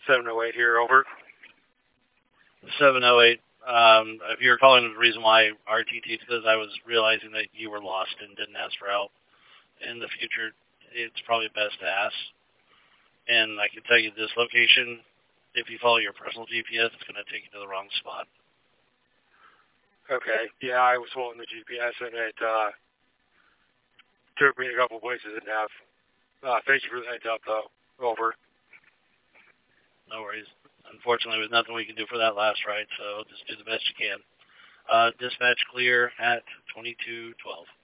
708 here, over. 708. If you're calling the reason why RTT, because I was realizing that you were lost and didn't ask for help. In the future, it's probably best to ask. And I can tell you this location, if you follow your personal GPS, it's going to take you to the wrong spot. Okay. Yeah, I was following the GPS, and it took me a couple places it didn't have. Thank you for the heads up, though. Over. No worries. Unfortunately, there's nothing we can do for that last ride, so just do the best you can. Dispatch clear at 2212.